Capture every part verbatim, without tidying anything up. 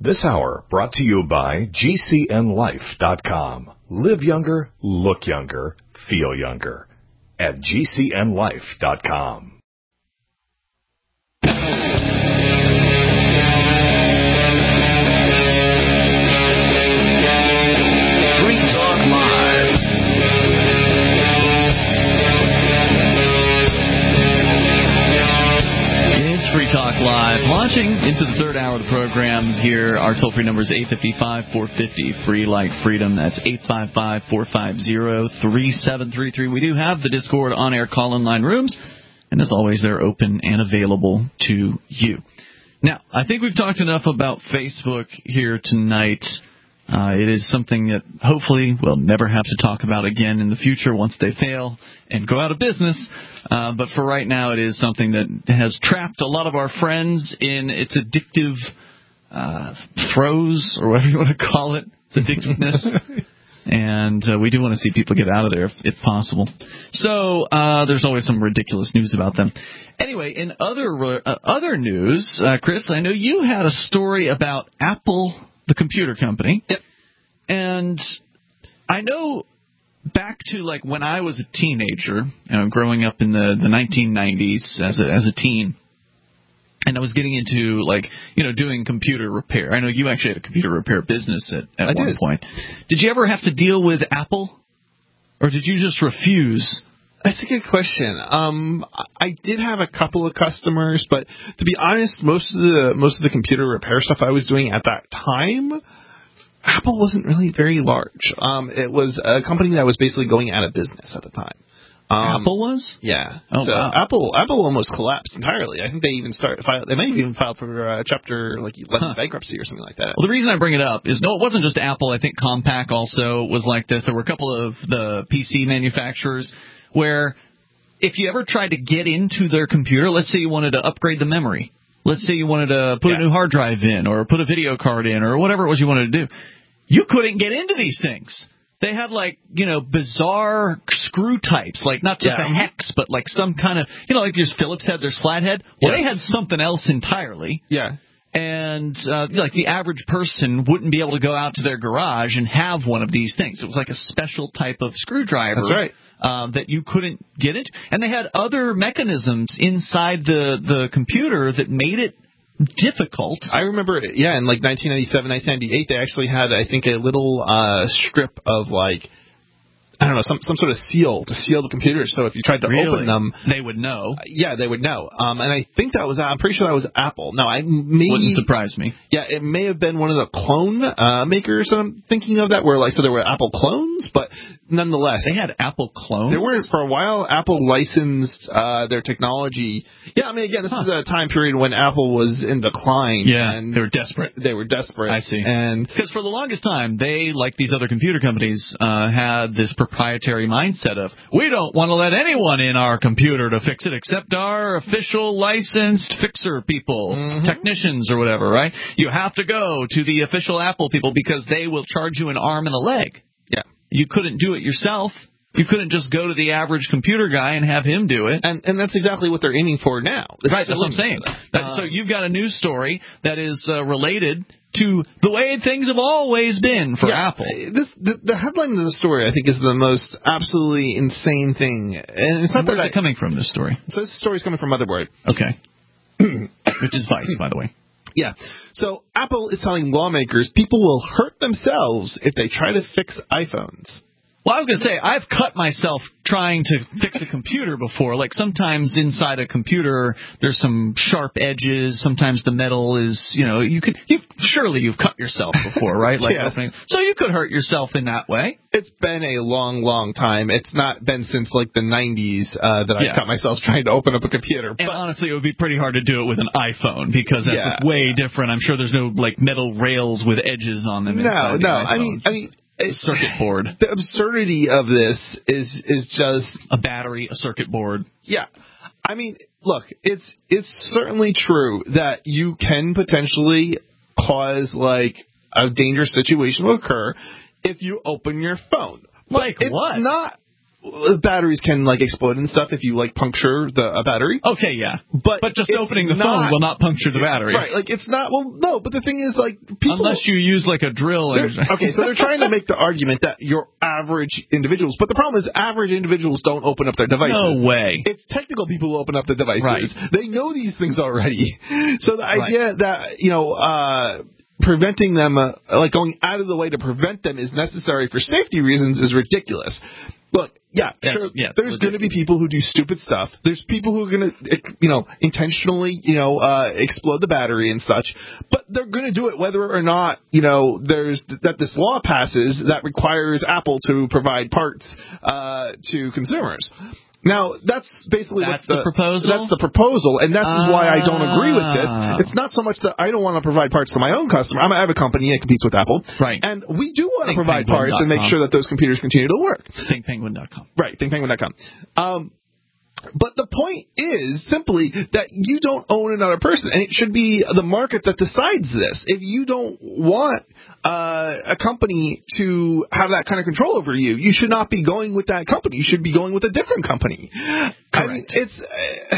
This hour brought to you by G C N life dot com. Live younger, look younger, feel younger at G C N life dot com. Free Talk Live. It's Free Talk Live. Launching into the third hour of the program here. Our toll-free number is eight five five, four five zero, free like freedom. That's eight five five, four five zero, three seven three three. We do have the Discord on-air call-in line rooms, and as always, they're open and available to you. Now, I think we've talked enough about Facebook here tonight. Uh, it is something that hopefully we'll never have to talk about again in the future once they fail and go out of business. Uh, but for right now, it is something that has trapped a lot of our friends in its addictive uh, throes, or whatever you want to call it, its addictiveness. And uh, we do want to see people get out of there if, if possible. So uh, there's always some ridiculous news about them. Anyway, in other uh, other news, uh, Chris, I know you had a story about Apple, the computer company. Yep. And I know back to like when I was a teenager, uh, growing up in the, the nineteen nineties as a, as a teen, and I was getting into like, you know, doing computer repair. I know you actually had a computer repair business at, at I one did. point. Did you ever have to deal with Apple, or did you just refuse? That's a good question. Um, I did have a couple of customers, but to be honest, most of the most of the computer repair stuff I was doing at that time, Apple wasn't really very large. Um, it was a company that was basically going out of business at the time. Um, Apple was? Yeah. Oh, so wow. Apple Apple almost collapsed entirely. I think they even started filed, they may have even filed for uh, chapter like eleven Huh. bankruptcy or something like that. Well, the reason I bring it up is, no, it wasn't just Apple. I think Compaq also was like this. There were a couple of the P C manufacturers where if you ever tried to get into their computer, let's say you wanted to upgrade the memory, let's say you wanted to put yeah. a new hard drive in or put a video card in or whatever it was you wanted to do, you couldn't get into these things. They had, like, you know, bizarre screw types, like not just Yeah. a hex, but like some kind of, you know, like there's Phillips head, there's flathead. Well, Yes. they had something else entirely. Yeah. And, uh, like, the average person wouldn't be able to go out to their garage and have one of these things. It was like a special type of screwdriver. That's right. Um, that you couldn't get it. And they had other mechanisms inside the, the computer that made it difficult. I remember, yeah, in like nineteen ninety-seven, nineteen ninety-eight, they actually had, I think, a little uh, strip of, like, I don't know, some some sort of seal to seal the computers. So if you tried to Really? open them, They would know. yeah, they would know. Um, and I think that was, I'm pretty sure that was Apple. Now, I maybe, Wouldn't surprise me. yeah, it may have been one of the clone uh, makers that I'm thinking of that were like, so there were Apple clones, but nonetheless. They had Apple clones? There were, for a while, Apple licensed uh, their technology. Yeah, I mean, again, this Huh. is a time period when Apple was in decline. Yeah, and they were desperate. They were desperate. I see. And Because for the longest time, they, like these other computer companies, uh, had this proprietary mindset of, we don't want to let anyone in our computer to fix it except our official licensed fixer people, Mm-hmm. technicians or whatever, right? You have to go to the official Apple people because they will charge you an arm and a leg. yeah. You couldn't do it yourself. You couldn't just go to the average computer guy and have him do it. And and that's exactly what they're aiming for now. Right, that's what I'm saying. That, so you've got a news story that is uh, related to the way things have always been for yeah, Apple. This the, the headline of the story, I think, is the most absolutely insane thing. And it's not Where's that it coming from, this story? So this story is coming from Motherboard. Okay. Which is Vice, by the way. Yeah. So Apple is telling lawmakers people will hurt themselves if they try to fix iPhones. Well, I was going to say, I've cut myself trying to fix a computer before. Like, sometimes inside a computer, there's some sharp edges. Sometimes the metal is, you know, you could, you've, surely you've cut yourself before, right? Like Yes. opening. So you could hurt yourself in that way. It's been a long, long time. It's not been since, like, the nineties uh, that I Yeah. cut myself trying to open up a computer. And But honestly, it would be pretty hard to do it with an iPhone because that's Yeah. way different. I'm sure there's no, like, metal rails with edges on them. no, inside the no. iPhone. I mean, I mean, it's, Circuit board. The absurdity of this is is just A battery, a circuit board. yeah. I mean, look, it's it's certainly true that you can potentially cause like a dangerous situation to occur if you open your phone. Like it's what? Not batteries can like explode and stuff if you like puncture the a battery. Okay, yeah, but but just opening the not, phone will not puncture the battery, right? Like it's not. Well, no, but the thing is, like people, unless you use like a drill. And okay, so they're trying to make the argument that your average individuals, but the problem is average individuals don't open up their devices. No way. It's technical people who open up the devices. Right. They know these things already. So the idea right. that you know. Uh, preventing them, uh, like going out of the way to prevent them is necessary for safety reasons is ridiculous. Look, yeah, That's, sure, yeah there's going to be people who do stupid stuff. There's people who are going to, you know, intentionally, you know, uh, explode the battery and such. But they're going to do it whether or not, you know, there's that this law passes that requires Apple to provide parts uh, to consumers. Now, that's basically that's what the, the proposal? That's the proposal, and that's ah. why I don't agree with this. It's not so much that I don't want to provide parts to my own customer. I have a company that competes with Apple. Right. And we do want Think to provide penguin parts and make sure that those computers continue to work. think penguin dot com. Right, think penguin dot com. Um, but the point is simply that you don't own another person, and it should be the market that decides this. If you don't want uh, a company to have that kind of control over you, you should not be going with that company. You should be going with a different company. Correct. I mean, it's... Uh,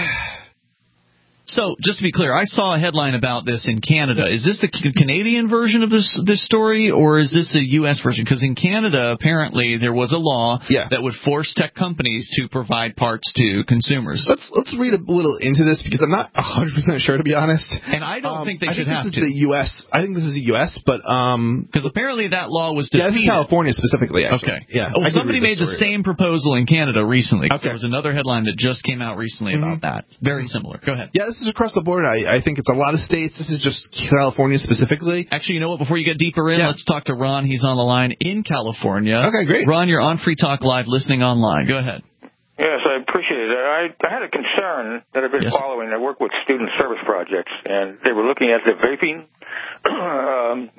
So, just to be clear, I saw a headline about this in Canada. Is this the Canadian version of this this story, or is this a U S version? Because in Canada, apparently, there was a law yeah. that would force tech companies to provide parts to consumers. Let's let's read a little into this, because I'm not one hundred percent sure, to be honest. And I don't um, think they I should think have this to. Is the U S I think this is the U S, but... um, Because apparently that law was defeated. Yeah, this is California specifically, actually. Okay. Yeah. Oh, somebody made the same proposal in Canada recently. Okay. There was another headline that just came out recently mm-hmm. about that. Very similar. Go ahead. Yeah, this is across the board. I, I think it's a lot of states. This is just California specifically. Actually, you know what? Before you get deeper in, yeah. let's talk to Ron. He's on the line in California. Okay, great. Ron, you're on Free Talk Live listening online. Go ahead. Yes, I appreciate it. I, I had a concern that I've been yes. following. I work with student service projects, and they were looking at the vaping, um,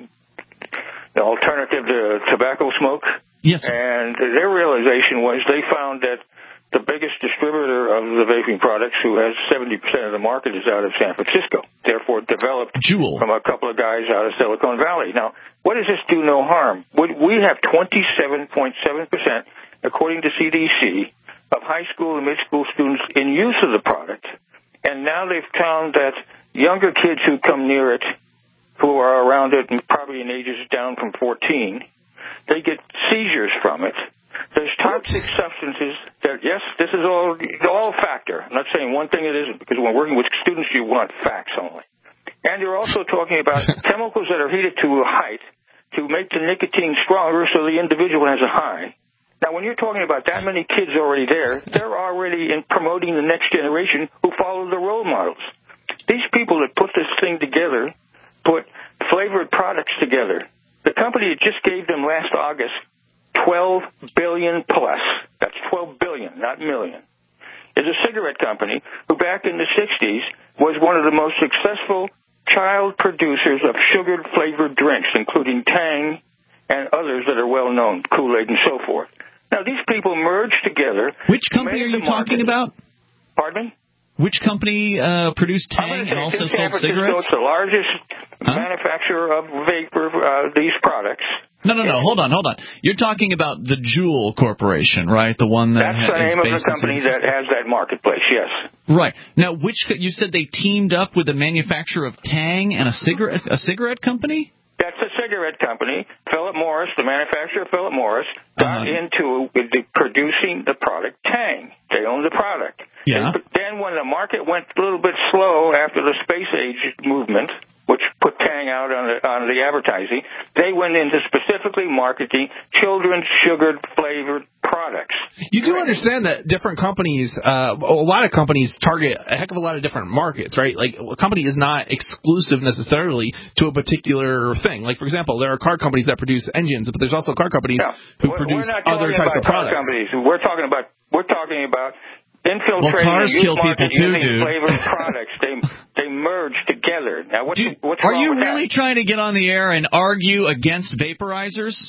the alternative to tobacco smoke. Yes. And their realization was they found that the biggest distributor of the vaping products, who has seventy percent of the market, is out of San Francisco. Therefore, developed Juul. from a couple of guys out of Silicon Valley. Now, what does this do no harm? We have twenty-seven point seven percent, according to C D C, of high school and mid-school students in use of the product. And now they've found that younger kids who come near it, who are around it, and probably in ages down from fourteen, they get seizures from it. There's toxic substances that, yes, this is all all factor. I'm not saying one thing it isn't, because when working with students, you want facts only. And you're also talking about chemicals that are heated to a height to make the nicotine stronger so the individual has a high. Now, when you're talking about that many kids already there, they're already in promoting the next generation who follow the role models. These people that put this thing together put flavored products together. The company that just gave them last August twelve billion plus, that's twelve billion, not million, is a cigarette company who back in the sixties was one of the most successful child producers of sugared flavored drinks, including Tang and others that are well known, Kool-Aid and so forth. Now, these people merged together. Which company are you talking about? Pardon me? Which company uh, produced Tang and also sold cigarettes? It's the largest huh? manufacturer of vapor, uh, these products. No, no, no. Hold on, hold on. You're talking about the Juul Corporation, right? The one that That's the name of the company that has that marketplace, yes. Right. Now, which you said they teamed up with the manufacturer of Tang and a cigarette a cigarette company? That's a cigarette company. Philip Morris, the manufacturer of Philip Morris, got uh-huh. into the producing the product Tang. They own the product. Yeah. But then when the market went a little bit slow after the space age movement, which put Tang out on the, on the advertising, they went into specifically marketing children's sugared flavored products. You do understand that different companies, uh, a lot of companies target a heck of a lot of different markets, right? Like, a company is not exclusive necessarily to a particular thing. Like, for example, there are car companies that produce engines, but there's also car companies no, who produce other types of products. Companies. We're talking about we're talking about infiltrating well, cars the kill market people too, using dude. flavored products. They they merge together. Now, what's, Dude, what's are wrong you with really that? trying to get on the air and argue against vaporizers?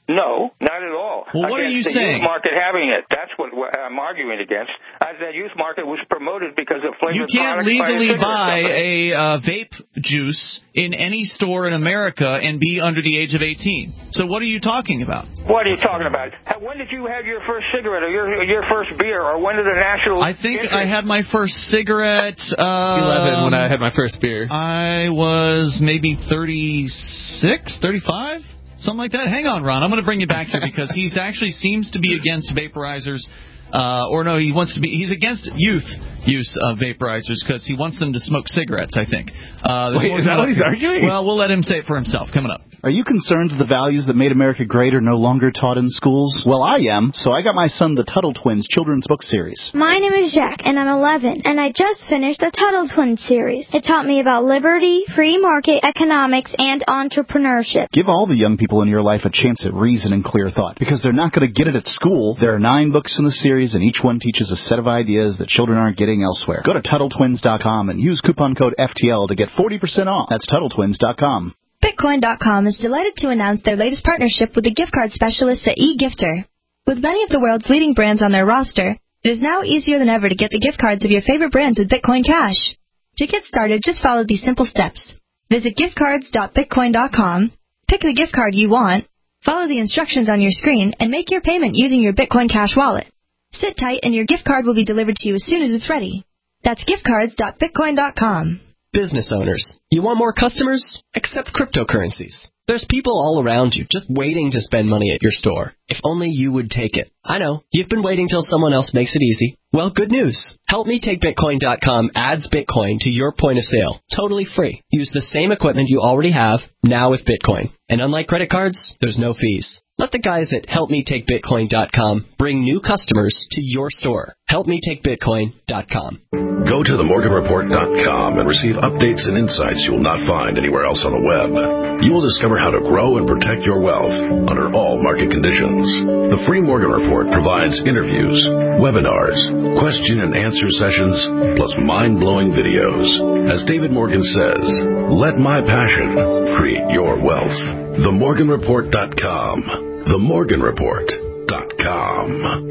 No, not at all. Well, what against are you the saying? Youth market having it. That's what I'm arguing against. As that youth market was promoted because of flavored You can't products legally by a buy company. a uh, vape juice in any store in America and be under the age of eighteen. So what are you talking about? What are you talking about? When did you have your first cigarette or your your first beer, or when did the national... I think interest? I had my first cigarette... Um, eleven when I had my first beer. I was maybe thirty-six, thirty-five? Something like that. Hang on, Ron. I'm going to bring you back here because he's actually seems to be against vaporizers. Uh, or no, he wants to be. He's against youth use of vaporizers because he wants them to smoke cigarettes, I think. Uh, Wait, is that what he's arguing? Well, we'll let him say it for himself. Coming up. Are you concerned the values that made America great are no longer taught in schools? Well, I am, so I got my son the Tuttle Twins children's book series. My name is Jack, and I'm eleven, and I just finished the Tuttle Twins series. It taught me about liberty, free market economics, and entrepreneurship. Give all the young people in your life a chance at reason and clear thought, because they're not going to get it at school. There are nine books in the series, and each one teaches a set of ideas that children aren't getting elsewhere. Go to Tuttle Twins dot com and use coupon code F T L to get forty percent off. That's Tuttle Twins dot com. Bitcoin dot com is delighted to announce their latest partnership with the gift card specialists at eGifter. With many of the world's leading brands on their roster, it is now easier than ever to get the gift cards of your favorite brands with Bitcoin Cash. To get started, just follow these simple steps. Visit gift cards dot bitcoin dot com, pick the gift card you want, follow the instructions on your screen, and make your payment using your Bitcoin Cash wallet. Sit tight and your gift card will be delivered to you as soon as it's ready. That's gift cards dot bitcoin dot com. Business owners, you want more customers? Accept cryptocurrencies. There's people all around you just waiting to spend money at your store. If only you would take it. I know, you've been waiting till someone else makes it easy. Well, good news. Help Me Take Bitcoin dot com adds Bitcoin to your point of sale, totally free. Use the same equipment you already have, now with Bitcoin. And unlike credit cards, there's no fees. Let the guys at Help Me Take Bitcoin dot com bring new customers to your store. Help Me Take Bitcoin dot com. Go to the morgan report dot com and receive updates and insights you will not find anywhere else on the web. You will discover how to grow and protect your wealth under all market conditions. The free Morgan Report provides interviews, webinars, question and answer sessions, plus mind-blowing videos. As David Morgan says, let my passion create your wealth. the morgan report dot com. the morgan report dot com.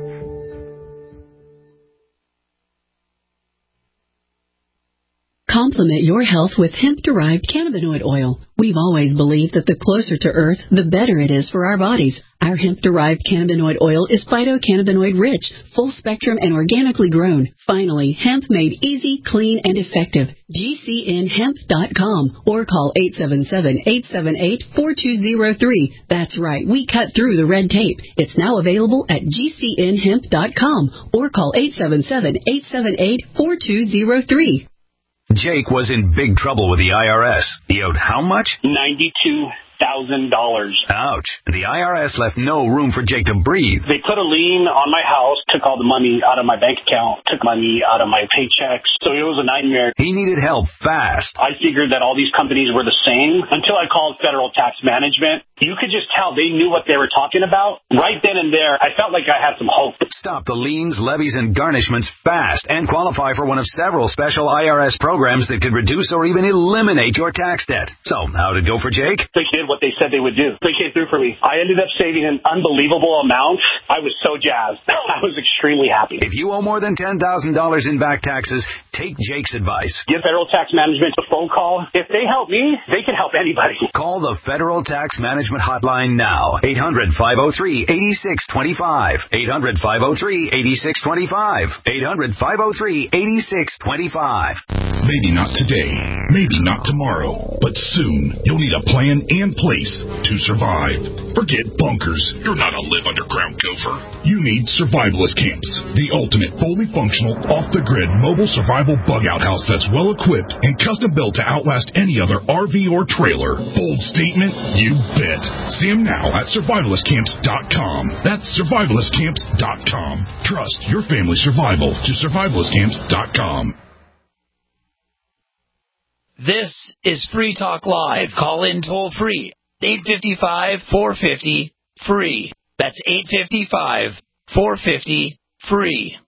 Complement your health with hemp-derived cannabinoid oil. We've always believed that the closer to Earth, the better it is for our bodies. Our hemp-derived cannabinoid oil is phytocannabinoid-rich, full-spectrum, and organically grown. Finally, hemp made easy, clean, and effective. G C N hemp dot com or call eight seven seven, eight seven eight, four two zero three. That's right, we cut through the red tape. It's now available at G C N hemp dot com or call eight seven seven, eight seven eight, four two zero three. Jake was in big trouble with the I R S. He owed how much? ninety-two thousand dollars. Ouch. The I R S left no room for Jake to breathe. They put a lien on my house, took all the money out of my bank account, took money out of my paychecks. So it was a nightmare. He needed help fast. I figured that all these companies were the same until I called Federal Tax Management. You could just tell they knew what they were talking about. Right then and there, I felt like I had some hope. Stop the liens, levies, and garnishments fast and qualify for one of several special I R S programs that could reduce or even eliminate your tax debt. So, how'd it go for Jake? They did what they said they would do. They came through for me. I ended up saving an unbelievable amount. I was so jazzed. I was extremely happy. If you owe more than ten thousand dollars in back taxes, take Jake's advice. Give Federal Tax Management a phone call. If they help me, they can help anybody. Call the Federal Tax Management Hotline now. eight hundred, five oh three, eight six two five. eight hundred, five oh three, eight six two five. eight hundred, five oh three, eight six two five. Maybe not today, maybe not tomorrow, but soon you'll need a plan and place to survive. Forget bunkers. You're not a live underground gopher. You need survivalist camps, the ultimate fully functional, off-the-grid mobile survival bug-out house that's well-equipped and custom-built to outlast any other R V or trailer. Bold statement? You bet. See them now at survivalist camps dot com. That's survivalist camps dot com. Trust your family's survival to survivalist camps dot com. This is Free Talk Live. Call in toll free. eight five five, four five zero, free. That's eight five five, four five zero, free.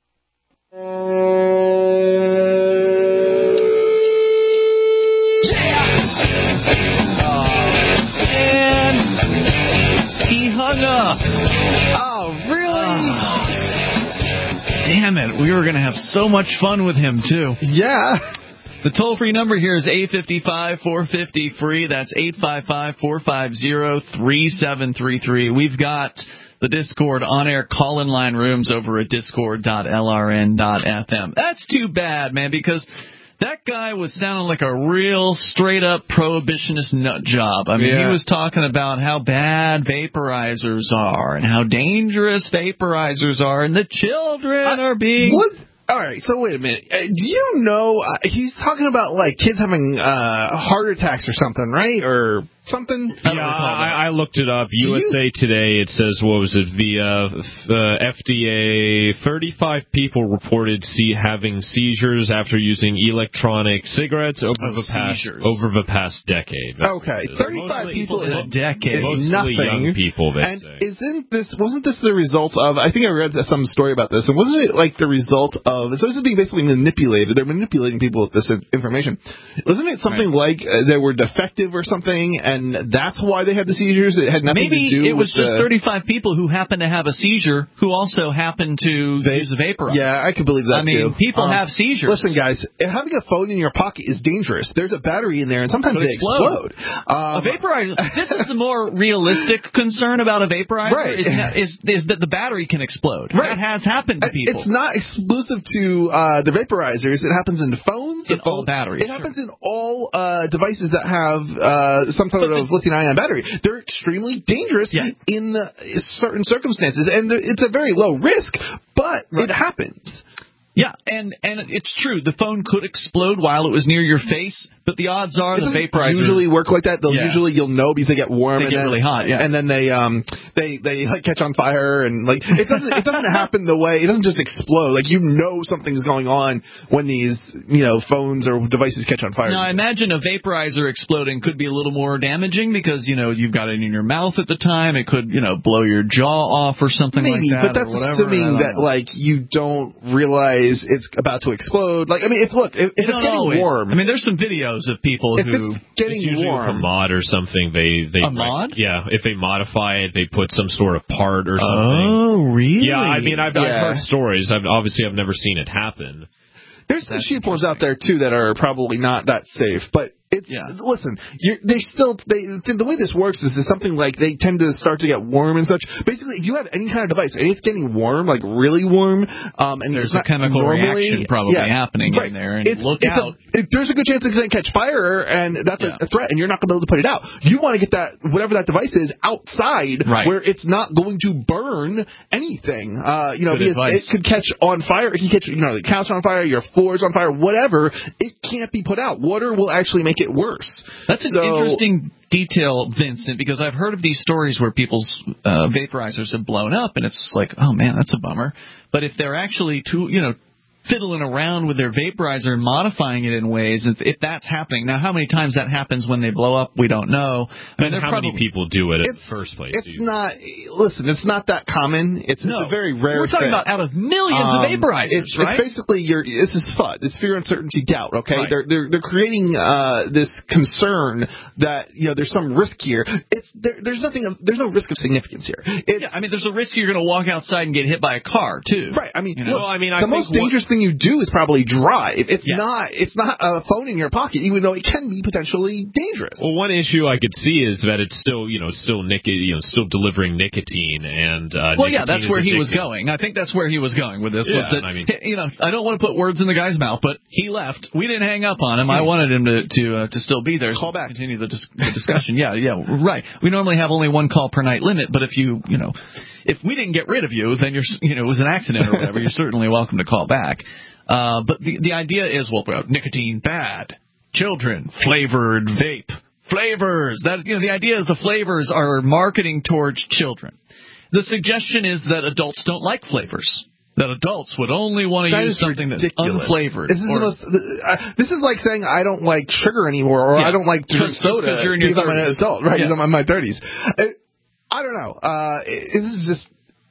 we were going to have so much fun with him, too. Yeah. The toll-free number here is eight five five, four five zero, free. That's eight five five, four five zero, three seven three three. We've got the Discord on-air call-in line rooms over at discord dot l r n dot f m. That's too bad, man, because that guy was sounding like a real straight-up prohibitionist nut job. I mean, yeah. he was talking about how bad vaporizers are and how dangerous vaporizers are, and the children I, are being... What? All right, so wait a minute. Uh, do you know, uh, he's talking about, like, kids having uh, heart attacks or something, right? Or something? Yeah, I, I looked it up. Do U S A you? Today, it says, what was it, the uh, uh, F D A, thirty-five people reported see, having seizures after using electronic cigarettes over, oh, the, past, seizures. over the past decade. Okay, thirty-five people in a decade is nothing. Young people, they and say. Isn't this, wasn't this the result of, I think I read some story about this, and wasn't it like the result of, so this is being basically manipulated, they're manipulating people with this information. Wasn't it something right. like uh, they were defective or something, and And that's why they had the seizures? It had nothing Maybe to do with it was the... just thirty-five people who happened to have a seizure who also happened to they, use a vaporizer. Yeah, I could believe that, I mean, too. people um, have seizures. Listen, guys, having a phone in your pocket is dangerous. There's a battery in there, and sometimes they explode. explode. Um, a vaporizer. This is the more realistic concern about a vaporizer, right. is, is, is that the battery can explode. Right. That has happened to people. It's not exclusive to uh, the vaporizers. It happens in phones. In phone, all batteries. It sure. happens in all uh, devices that have uh, some sort of lithium-ion battery. They're extremely dangerous yeah. in uh, certain circumstances, and it's a very low risk, but right. it happens. Yeah, and, and it's true. The phone could explode while it was near your face, but the odds are it the vaporizer usually work like that. They'll yeah. usually you'll know because they get warm they and get then, really hot, yeah. and then they um they they like catch on fire and like it doesn't it doesn't happen the way it doesn't just explode. Like you know something's going on when these you know phones or devices catch on fire. Now I imagine a vaporizer exploding could be a little more damaging because you know you've got it in your mouth at the time. It could you know blow your jaw off or something Maybe, like that. But that's or assuming that know. like you don't realize it's about to explode. Like I mean, if look, if, if it's getting always. warm, I mean, there's some videos of people if who it's getting it's warm, a mod or something. They they a mod, yeah. If they modify it, they put some sort of part or something. Oh, really? Yeah, I mean, I've, yeah. I've heard stories. I've obviously I've never seen it happen. There's some sheep wars out there too that are probably not that safe, but. It's yeah. listen. You're, they still they the way this works is, is something like they tend to start to get warm and such. Basically, if you have any kind of device and it's getting warm, like really warm, um, and there's it's a chemical normally, reaction probably yeah, happening right. in there. And it's, look it's out. A, it, there's a good chance it's going to catch fire, and that's yeah. a, a threat, and you're not going to be able to put it out. You want to get that whatever that device is outside, right. where it's not going to burn anything. Uh, you know, good because advice. it could catch on fire. It can catch you know the couch on fire, your floor's on fire, whatever. It can't be put out. Water will actually make it worse. That's an so, interesting detail, Vincent, because I've heard of these stories where people's uh, vaporizers have blown up, and it's like, oh man, that's a bummer. But if they're actually too, you know, fiddling around with their vaporizer and modifying it in ways, if, if that's happening. Now, how many times that happens when they blow up, we don't know. I mean, and how probably, many people do it in the first place? It's not, listen, it's not that common. It's, no. it's a very rare We're talking thing. about out of millions um, of vaporizers, it's, right? It's basically, your, this is F U D. It's fear, uncertainty, doubt, okay? Right. They're, they're, they're creating uh, this concern that, you know, there's some risk here. It's there, There's nothing, of, there's no risk of significance here. It's, yeah, I mean, there's a risk you're going to walk outside and get hit by a car, too. Right. I mean, you know? look, well, I mean I the think most dangerous what, thing you do is probably drive. It's yeah. not It's not a phone in your pocket, even though it can be potentially dangerous. Well, one issue I could see is that it's still, you know, still nic- you know, still delivering nicotine and. Uh, well, yeah, that's where he addictive. was going. I think that's where he was going with this. Yeah, was that I mean, you know, I don't want to put words in the guy's mouth, but he left. We didn't hang up on him. I wanted him to to uh, to still be there. Call so back. Continue the, dis- the discussion. yeah, yeah, right. We normally have only one call per night limit, but if you you know, if we didn't get rid of you, then you're you know it was an accident or whatever. You're certainly welcome to call back. Uh, but the the idea is, well, nicotine bad, children flavored vape flavors. That you know, the idea is the flavors are marketing towards children. The suggestion is that adults don't like flavors. That adults would only want to that use something ridiculous. that's unflavored. This is, or, the most, uh, this is like saying I don't like sugar anymore, or yeah. I don't like to drink soda you're in your because I'm an adult, right? Yeah. Because I'm in my thirties. I, I don't know. Uh, it, this is just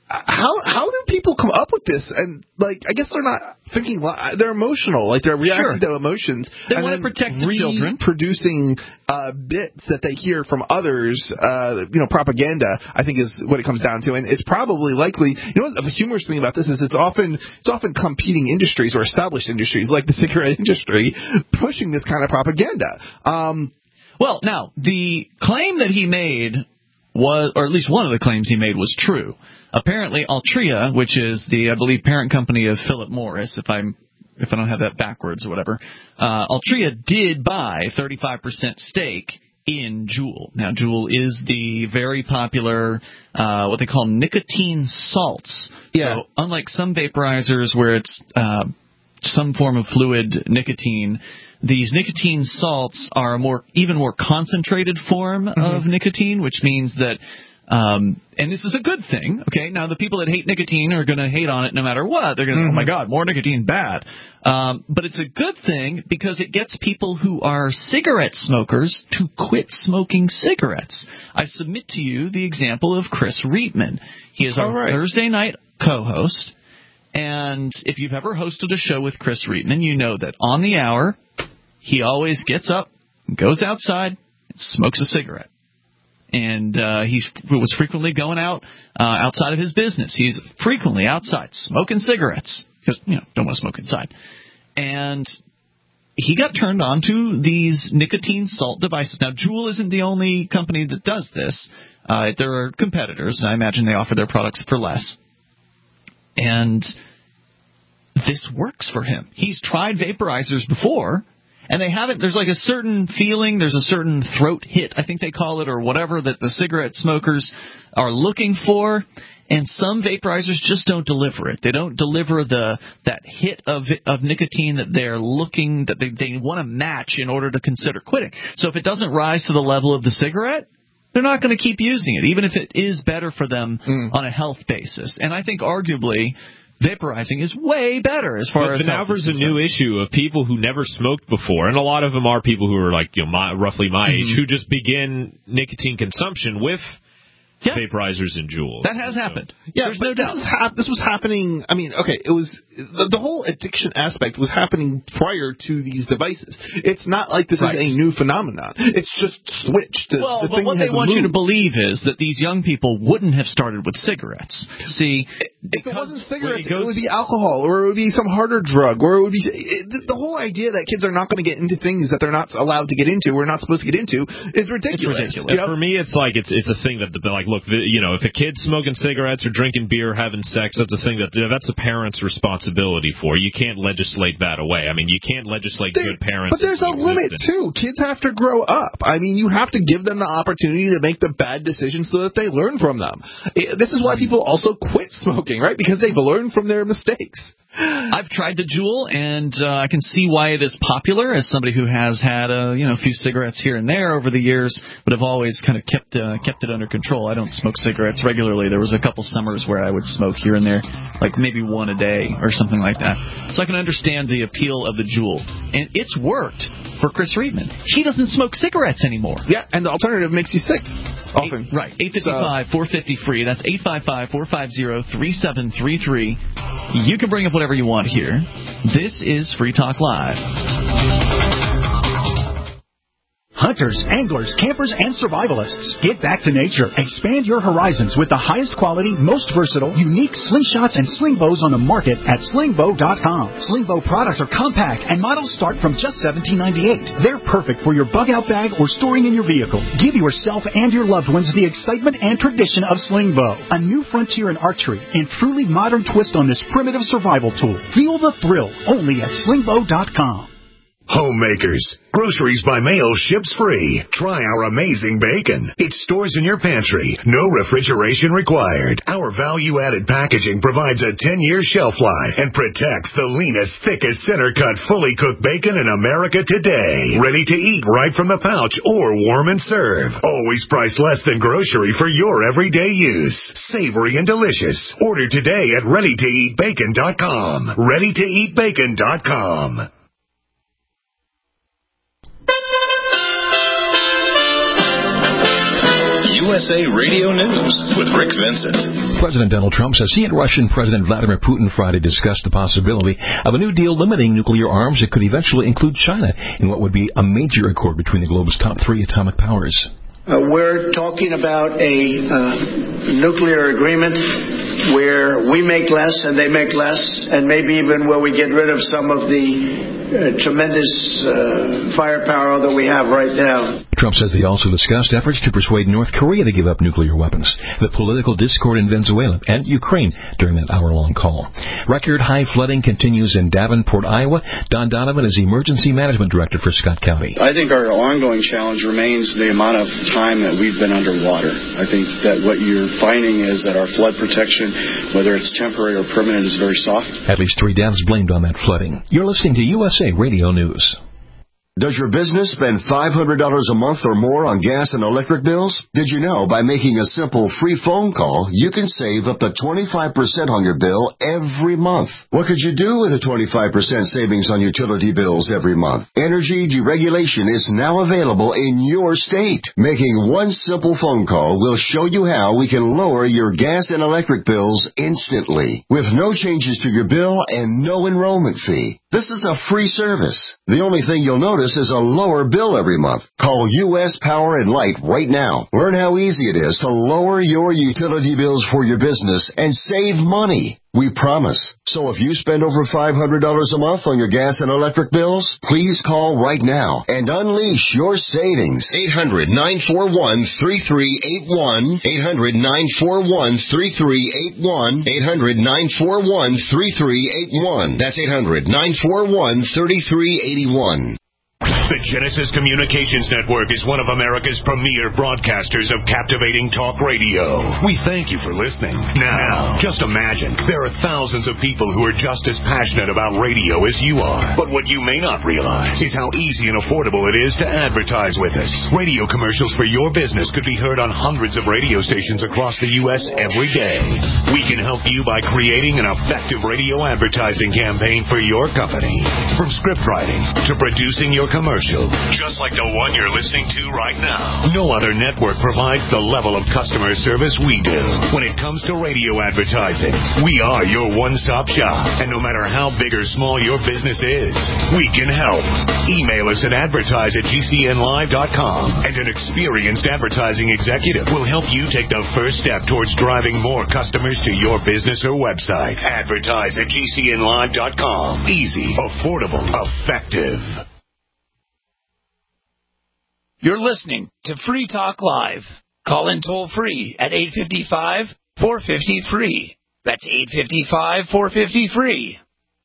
how how do people come up with this? And like, I guess they're not thinking. They're emotional, like they're reacting sure. to emotions. They and want to protect the children. Producing uh, bits that they hear from others, uh, you know, propaganda. I think is what it comes down to, and it's probably likely. You know, the humorous thing about this is it's often it's often competing industries or established industries like the cigarette industry pushing this kind of propaganda. Um, well, now the claim that he made was, or at least one of the claims he made was true. Apparently, Altria, which is the, I believe, parent company of Philip Morris, if I'm if I don't have that backwards or whatever, uh, Altria did buy thirty-five percent stake in Juul. Now, Juul is the very popular, uh, what they call nicotine salts. Yeah. So, unlike some vaporizers where it's uh, some form of fluid nicotine, these nicotine salts are a more, even more concentrated form mm-hmm. of nicotine, which means that, um, and this is a good thing, okay? Now, the people that hate nicotine are going to hate on it no matter what. They're going to mm-hmm. say, oh, my God, more nicotine, bad. Um, but it's a good thing because it gets people who are cigarette smokers to quit smoking cigarettes. I submit to you the example of Chris Reitman. He is our right. Thursday night co-host, and if you've ever hosted a show with Chris Reitman, you know that on the hour, he always gets up, goes outside, and smokes a cigarette. And uh, he was frequently going out uh, outside of his business. He's frequently outside smoking cigarettes because, you know, don't want to smoke inside. And he got turned on to these nicotine salt devices. Now, Juul isn't the only company that does this. Uh, there are competitors, and I imagine they offer their products for less. And this works for him. He's tried vaporizers before. And they haven't, there's like a certain feeling, there's a certain throat hit, I think they call it, or whatever, that the cigarette smokers are looking for. And some vaporizers just don't deliver it. They don't deliver the that hit of of nicotine that they're looking, that they, they want to match in order to consider quitting. So if it doesn't rise to the level of the cigarette, they're not going to keep using it, even if it is better for them mm. on a health basis. And I think arguably vaporizing is way better as far but, as. But now there's a new issue of people who never smoked before, and a lot of them are people who are like, you know, my, roughly my mm-hmm. age, who just begin nicotine consumption with yeah. vaporizers and Juuls. That has so. happened. Yeah, There's but no this, doubt. is hap- this was happening. I mean, okay, it was the, the whole addiction aspect was happening prior to these devices. It's not like this right. is a new phenomenon. It's just switched. The, well, the but thing what has they want moved. you to believe is that these young people wouldn't have started with cigarettes. See, if it wasn't cigarettes, it, goes, it would be alcohol, or it would be some harder drug, or it would be it, the, the whole idea that kids are not going to get into things that they're not allowed to get into, or not supposed to get into, is ridiculous. It's ridiculous. For me, it's like it's it's a thing that like look, you know, if a kid's smoking cigarettes or drinking beer, having sex, that's a thing that that's a parent's responsibility for. You can't legislate that away. I mean, you can't legislate there, good parents. But there's a limit too. Kids have to grow up. I mean, you have to give them the opportunity to make the bad decisions so that they learn from them. This is why people also quit smoking, right? Because they've learned from their mistakes. I've tried the Juul, and uh, I can see why it is popular as somebody who has had a you know a few cigarettes here and there over the years, but have always kind of kept uh, kept it under control. I don't smoke cigarettes regularly. There was a couple summers where I would smoke here and there, like maybe one a day or something like that. So I can understand the appeal of the Juul, and it's worked for Chris Reitman. He doesn't smoke cigarettes anymore. Yeah, and the alternative makes you sick. Often. Eight, right, eight five five, four five zero, free. That's eight five five, four five zero, three seven three three. You can bring up whatever you want here. This is Free Talk Live. Hunters, anglers, campers, and survivalists. Get back to nature. Expand your horizons with the highest quality, most versatile, unique slingshots and sling bows on the market at sling bow dot com. Sling bow products are compact and models start from just seventeen ninety-eight. They're perfect for your bug out bag or storing in your vehicle. Give yourself and your loved ones the excitement and tradition of sling bow. A new frontier in archery and truly modern twist on this primitive survival tool. Feel the thrill only at sling bow dot com. Homemakers. Groceries by mail ships free. Try our amazing bacon. It stores in your pantry. No refrigeration required. Our value-added packaging provides a ten-year shelf life and protects the leanest, thickest, center-cut, fully cooked bacon in America today. Ready to eat right from the pouch or warm and serve. Always priced less than grocery for your everyday use. Savory and delicious. Order today at ready to eat bacon dot com. ready to eat bacon dot com. U S A Radio News with Rick Vincent. President Donald Trump says he and Russian President Vladimir Putin Friday discussed the possibility of a new deal limiting nuclear arms that could eventually include China in what would be a major accord between the globe's top three atomic powers. Uh, we're talking about a uh, nuclear agreement where we make less and they make less, and maybe even where we get rid of some of the uh, tremendous uh, firepower that we have right now. Trump says they also discussed efforts to persuade North Korea to give up nuclear weapons, the political discord in Venezuela, and Ukraine during that hour-long call. Record high flooding continues in Davenport, Iowa. Don Donovan is Emergency Management Director for Scott County. I think our ongoing challenge remains the amount of time that we've been underwater. I think that what you're finding is that our flood protection, whether it's temporary or permanent, is very soft. At least three deaths blamed on that flooding. You're listening to U S A Radio News. Does your business spend five hundred dollars a month or more on gas and electric bills? Did you know by making a simple free phone call, you can save up to twenty-five percent on your bill every month? What could you do with a twenty-five percent savings on utility bills every month? Energy deregulation is now available in your state. Making one simple phone call will show you how we can lower your gas and electric bills instantly, with no changes to your bill and no enrollment fee. This is a free service. The only thing you'll notice is a lower bill every month. Call U S Power and Light right now. Learn how easy it is to lower your utility bills for your business and save money. We promise. So if you spend over five hundred dollars a month on your gas and electric bills, please call right now and unleash your savings. eight hundred, nine four one, three three eight one. eight hundred, nine four one, three three eight one. eight hundred, nine four one, three three eight one. That's eight hundred, nine four one, three three eight one. The Genesis Communications Network is one of America's premier broadcasters of captivating talk radio. We thank you for listening. Now, just imagine, there are thousands of people who are just as passionate about radio as you are. But what you may not realize is how easy and affordable it is to advertise with us. Radio commercials for your business could be heard on hundreds of radio stations across the U S every day. We can help you by creating an effective radio advertising campaign for your company. From script writing to producing your commercial, just like the one you're listening to right now. No other network provides the level of customer service we do. When it comes to radio advertising, we are your one-stop shop. And no matter how big or small your business is, we can help. Email us at advertise at g c n live dot com, and an experienced advertising executive will help you take the first step towards driving more customers to your business or website. Advertise at g c n live dot com. Easy, affordable, effective. You're listening to Free Talk Live. Call in toll free at eight five five, four five zero, free. That's eight five five, four five zero, free.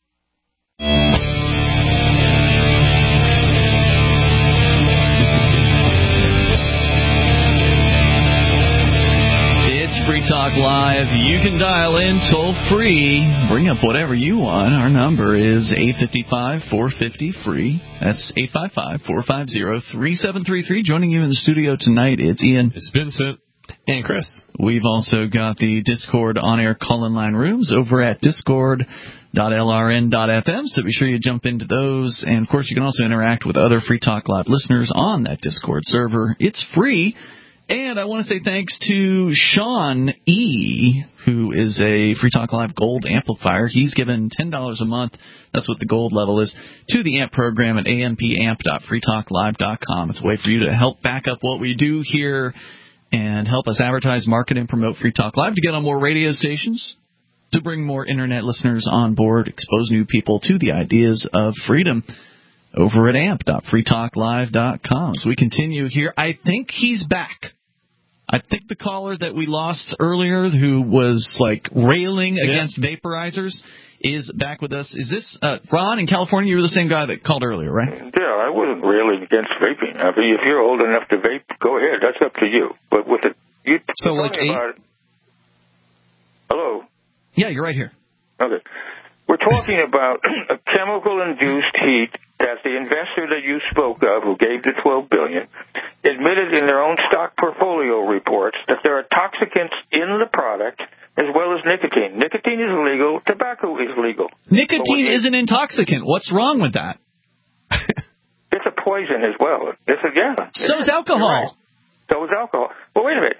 Free Talk Live. You can dial in toll free. Bring up whatever you want. Our number is eight five five, four five zero, free. That's eight five five, four five zero, three seven three three. Joining you in the studio tonight, it's Ian. It's Vincent. And Chris. We've also got the Discord on-air call-in line rooms over at discord dot l r n dot f m, so be sure you jump into those. And, of course, you can also interact with other Free Talk Live listeners on that Discord server. It's free. And I want to say thanks to Sean E., who is a Free Talk Live Gold amplifier. He's given ten dollars a month, that's what the gold level is, to the A M P program at a m p amp dot free talk live dot com. It's a way for you to help back up what we do here and help us advertise, market, and promote Free Talk Live to get on more radio stations, to bring more Internet listeners on board, expose new people to the ideas of freedom over at amp dot free talk live dot com. So we continue here. I think he's back. I think the caller that we lost earlier, who was like railing yeah. against vaporizers, is back with us. Is this uh, Ron in California? You were the same guy that called earlier, right? Yeah, I wasn't railing against vaping. I mean, if you're old enough to vape, go ahead. That's up to you. But with it, you so like eight. About it. Hello. Yeah, you're right here. Okay. We're talking about a chemical-induced heat that the investor that you spoke of, who gave the twelve billion dollars, admitted in their own stock portfolio reports that there are toxicants in the product as well as nicotine. Nicotine is legal. Tobacco is legal. Nicotine is an intoxicant. What's wrong with that? It's a poison as well. It's a, yeah. So is alcohol. Right. So is alcohol. Well, wait a minute.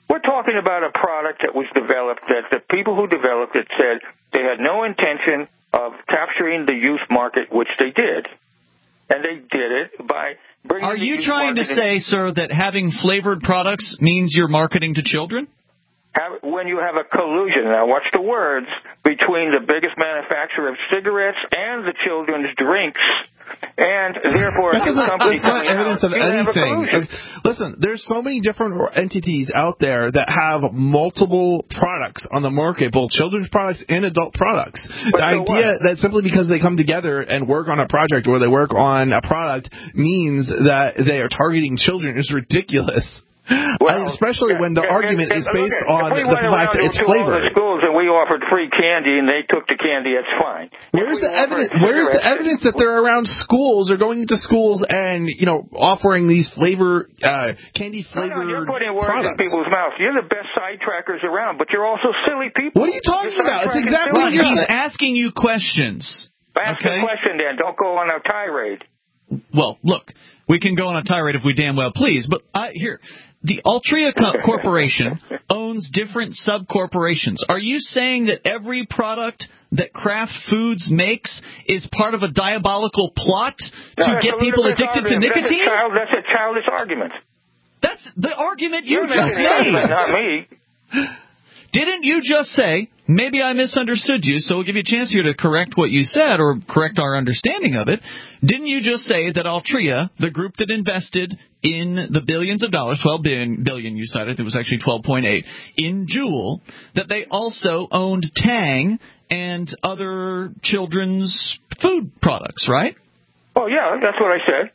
We're talking about a product that was developed that the people who developed it said they had no intention of capturing the youth market, which they did. And they did it by bringing Are the you youth trying to market say, in. sir, that having flavored products means you're marketing to children? Have, when you have a collusion, now watch the words, between the biggest manufacturer of cigarettes and the children's drinks, and therefore That the doesn't, company that's not coming evidence out, of you have a anything. collusion. Listen, there's so many different entities out there that have multiple products on the market, both children's products and adult products. But the so idea what? that simply because they come together and work on a project or they work on a product means that they are targeting children is ridiculous. Well, especially when the and, argument and, is and based look, on if we the went fact that around it's to all the flavored. schools and we offered free candy and they took the candy, that's fine. Where's the evidence? Where's the evidence that they're around schools or going into schools and you know offering these flavor uh, candy flavored no, no, you're putting words products? in people's mouths. You're the best sidetrackers around, but you're also silly people. What are you talking You're about? It's sidetracking exactly silly what you're He's saying. asking you questions. Ask okay? the question, Dan. Don't go on a tirade. Well, look, we can go on a tirade if we damn well please, but I, here, the Altria Co- Corporation owns different sub-corporations. Are you saying that every product that Kraft Foods makes is part of a diabolical plot No, to that's get a people ludicrous addicted to argument. nicotine? That's a, child, that's a childish argument. That's the argument you You're just making the argument, made. not me. Didn't you just say, maybe I misunderstood you, so we'll give you a chance here to correct what you said or correct our understanding of it. Didn't you just say that Altria, the group that invested in the billions of dollars, twelve billion, billion you cited, it was actually twelve point eight, in Juul, that they also owned Tang and other children's food products, right? Oh, yeah, that's what I said.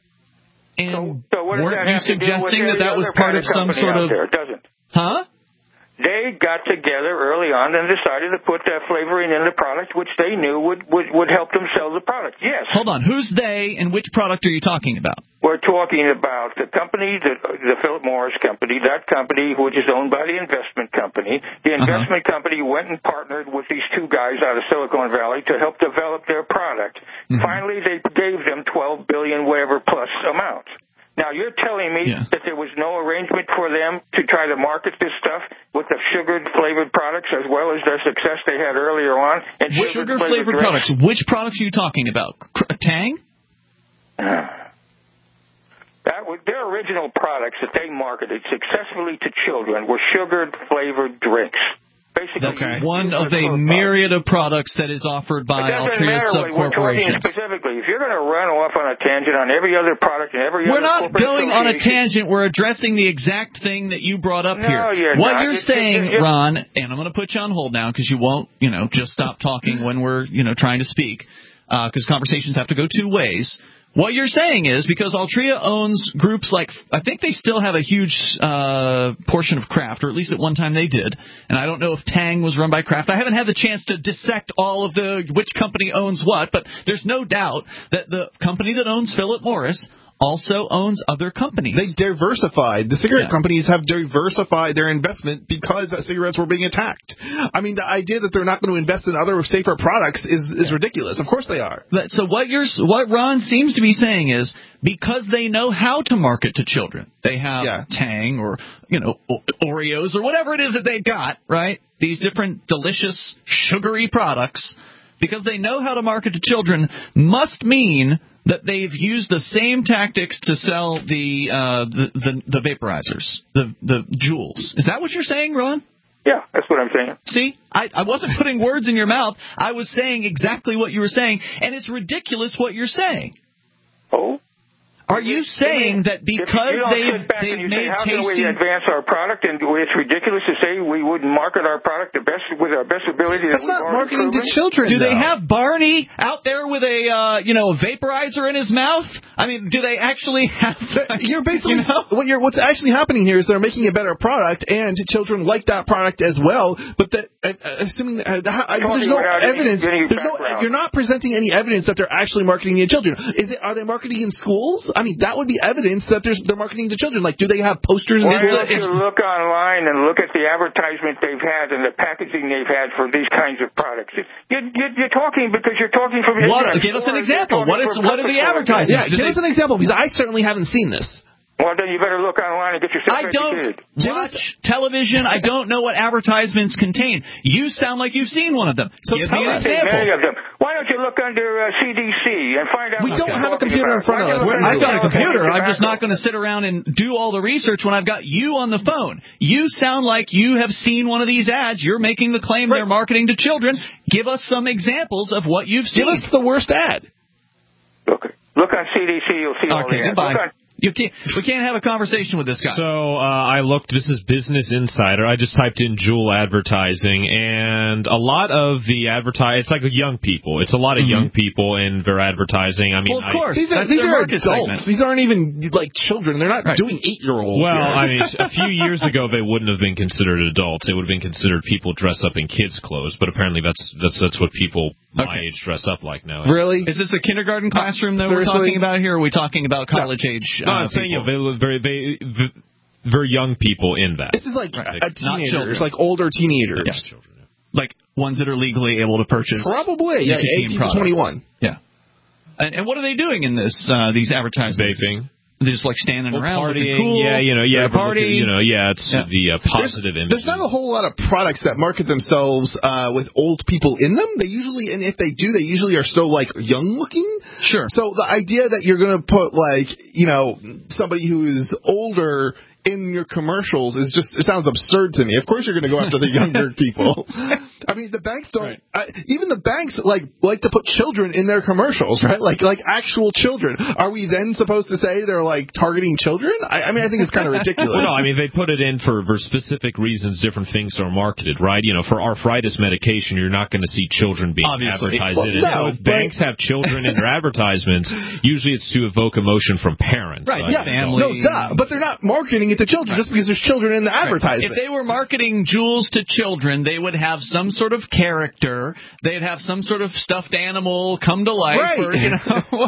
And so, so what does weren't that you have to do with suggesting that any that was other part of kind some company sort out of... there? It doesn't. Huh? They got together early on and decided to put that flavoring in the product, which they knew would, would, would help them sell the product. Yes. Hold on. Who's they and which product are you talking about? We're talking about the company, the, the Philip Morris company, that company which is owned by the investment company. The investment uh-huh. company went and partnered with these two guys out of Silicon Valley to help develop their product. Mm-hmm. Finally, they gave them twelve billion dollars whatever plus amount. Now, you're telling me yeah. that there was no arrangement for them to try to market this stuff with the sugar-flavored products as well as their success they had earlier on? And sugar-flavored products. Which products are you talking about? Tang? Uh, that was, their original products that they marketed successfully to children were sugar-flavored drinks. Basically, okay. one of a myriad of products that is offered by Altria sub-corporations. Specifically, if you're going to run off on a tangent on every other product and every we're other not going on a tangent. We're addressing the exact thing that you brought up no, here. You're what not. you're it's, saying, it's, it's, Ron, and I'm going to put you on hold now because you won't, you know, just stop talking when we're, you know, trying to speak because uh, conversations have to go two ways. What you're saying is because Altria owns groups like, I think they still have a huge uh, portion of Kraft, or at least at one time they did. And I don't know if Tang was run by Kraft. I haven't had the chance to dissect all of the which company owns what, but there's no doubt that the company that owns Philip Morris also owns other companies. They diversified. The cigarette yeah. companies have diversified their investment because cigarettes were being attacked. I mean, the idea that they're not going to invest in other safer products is, is yeah. ridiculous. Of course they are. But, so what you're, what Ron seems to be saying is because they know how to market to children, they have yeah. Tang or, you know, Oreos or whatever it is that they've got, right? These different delicious, sugary products, because they know how to market to children must mean that they've used the same tactics to sell the uh, the, the the vaporizers, the the Juuls. Is that what you're saying, Ron? Yeah, that's what I'm saying. See, I, I wasn't putting words in your mouth. I was saying exactly what you were saying, and it's ridiculous what you're saying. Oh? Are you saying that because they've, they've made how tasty... How can we advance our product? And it's ridiculous to say we wouldn't market our product the best with our best ability. That's not marketing to children. Do though. they have Barney out there with a uh, you know vaporizer in his mouth? I mean, do they actually have? You're basically you know? what you're, what's actually happening here is they're making a better product, and children like that product as well. But that, uh, assuming that, uh, I, there's no evidence, any, any there's no, you're not presenting any evidence that they're actually marketing to children. Is it? Are they marketing in schools? I mean, that would be evidence that there's, they're marketing to children. Like, do they have posters? Why in don't you look online and look at the advertisement they've had and the packaging they've had for these kinds of products? You're, you're, you're talking because you're talking from what, give us an example. What is what are the advertisements? Yeah, give us an example because I certainly haven't seen this. Well, then you better look online and get yourself I don't educated. watch television. I don't know what advertisements contain. You sound like you've seen one of them. So give me an example. Many of them. Why don't you look under uh, C D C and find out? We what don't they're have a talking computer about? in front of Why us. don't you I've got a look at computer. tobacco? I'm just not going to sit around and do all the research when I've got you on the phone. You sound like you have seen one of these ads. You're making the claim right. they're marketing to children. Give us some examples of what you've seen. Give us the worst ad. Look, look on C D C. You'll see all okay, the ads. goodbye. Look on You can't, we can't have a conversation with this guy. So uh, I looked. This is Business Insider. I just typed in Juul advertising, and a lot of the advertise. It's like young people. It's a lot of mm-hmm. young people in their advertising. I mean, well, of course, I, these are, these are adults. Segment. These aren't even like children. They're not right. doing eight-year-olds. Well, here. I mean, a few years ago they wouldn't have been considered adults. They would have been considered people dressed up in kids' clothes. But apparently, that's that's that's what people my okay. age dress up like now. Really? Is this a kindergarten classroom that Seriously? we're talking about here? Or are we talking about college no. age? No, uh, I'm saying people? you know, very, very, very young people in that. This is like right. a teenagers, like older teenagers. Yes. Children, yeah. Like ones that are legally able to purchase. Probably, yeah, eighteen to twenty-one. Yeah. And, and what are they doing in this? Uh, these advertisements? Vaping. They're just like standing well, around, partying, cool. Yeah, you know, yeah, party. You know, yeah, it's yeah. the uh, positive there's, image. There's not a whole lot of products that market themselves uh, with old people in them. They usually, and if they do, they usually are still like young looking. Sure. So the idea that you're going to put like, you know, somebody who is older in your commercials is just, it sounds absurd to me. Of course you're going to go after the younger people. I mean, the banks don't, right. uh, even the banks like like to put children in their commercials, right? Like like actual children. Are we then supposed to say they're like targeting children? I, I mean, I think it's kind of ridiculous. Well, no, I mean, they put it in for, for specific reasons. Different things are marketed, right? You know, for arthritis medication, you're not going to see children being Obviously. advertised well, in it. No, so if banks have children in their advertisements, usually it's to evoke emotion from parents. Right, right? yeah, family. No, duh. But they're not marketing it to children right. just because there's children in the advertisement. If they were marketing Juuls to children, they would have some sort of character. They'd have some sort of stuffed animal come to life. Right. Or, you know,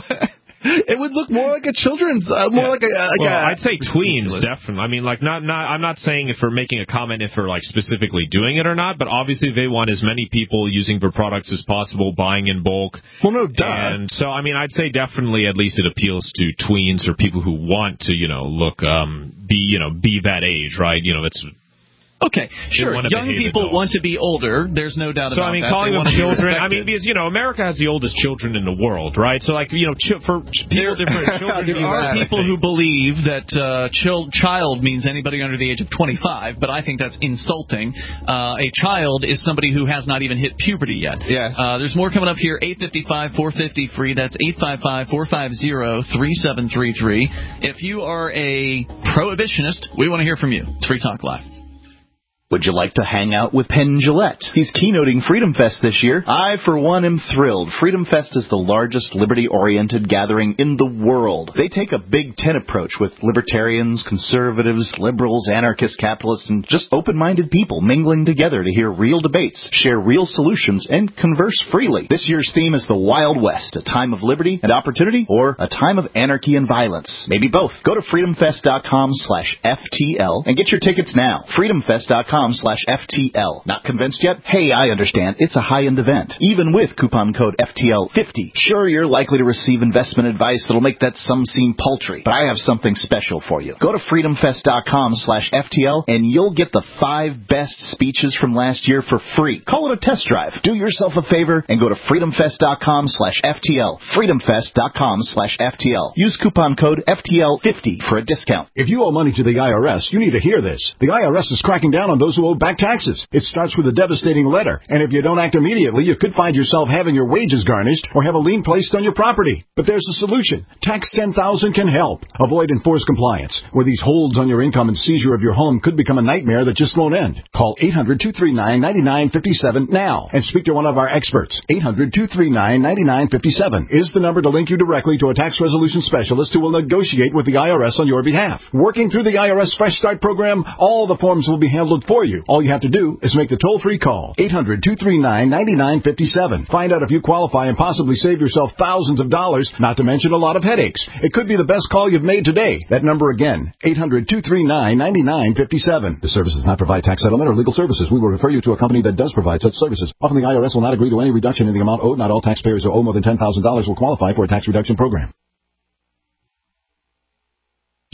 it would look more like a children's, uh, more yeah. like a. Like well, a, I'd say tweens, definitely. I mean, like, not, not. I'm not saying if we're making a comment if we're like specifically doing it or not, but obviously they want as many people using their products as possible, buying in bulk. Well, no, duh. And so, I mean, I'd say definitely at least it appeals to tweens or people who want to, you know, look, um, be, you know, be that age, right? You know, it's. Okay, sure. Young people want to be older. There's no doubt so, about that. So, I mean, that. calling they them children, I mean, because, you know, America has the oldest children in the world, right? So, like, you know, ch- for people, different children. There are people who believe that uh, chil- child means anybody under the age of twenty-five, but I think that's insulting. Uh, a child is somebody who has not even hit puberty yet. Yeah. Uh, there's more coming up here. eight five five, four five zero, free. That's eight five five, four five zero, three seven three three. If you are a prohibitionist, we want to hear from you. It's Free Talk Live. Would you like to hang out with Penn Jillette? He's keynoting Freedom Fest this year. I, for one, am thrilled. Freedom Fest is the largest liberty-oriented gathering in the world. They take a Big Ten approach with libertarians, conservatives, liberals, anarchists, capitalists, and just open-minded people mingling together to hear real debates, share real solutions, and converse freely. This year's theme is the Wild West, a time of liberty and opportunity, or a time of anarchy and violence. Maybe both. Go to freedomfest.com slash FTL and get your tickets now. freedomfest.com slash FTL. Not convinced yet? Hey, I understand. It's a high-end event. Even with coupon code F T L fifty. Sure, you're likely to receive investment advice that'll make that sum seem paltry, but I have something special for you. Go to freedomfest.com slash FTL and you'll get the five best speeches from last year for free. Call it a test drive. Do yourself a favor and go to freedomfest.com slash FTL. freedomfest.com slash FTL. Use coupon code F T L fifty for a discount. If you owe money to the I R S, you need to hear this. The I R S is cracking down on those who owe back taxes. It starts with a devastating letter, and if you don't act immediately, you could find yourself having your wages garnished or have a lien placed on your property. But there's a solution. Tax ten thousand can help. Avoid enforced compliance, where these holds on your income and seizure of your home could become a nightmare that just won't end. Call eight hundred, two three nine, nine nine five seven now and speak to one of our experts. eight hundred, two three nine, nine nine five seven is the number to link you directly to a tax resolution specialist who will negotiate with the I R S on your behalf. Working through the I R S Fresh Start program, all the forms will be handled for you. All you have to do is make the toll-free call. eight hundred, two three nine, nine nine five seven. Find out if you qualify and possibly save yourself thousands of dollars, not to mention a lot of headaches. It could be the best call you've made today. That number again, eight hundred, two three nine, nine nine five seven. The service does not provide tax settlement or legal services. We will refer you to a company that does provide such services. Often the I R S will not agree to any reduction in the amount owed. Not all taxpayers who owe more than ten thousand dollars will qualify for a tax reduction program.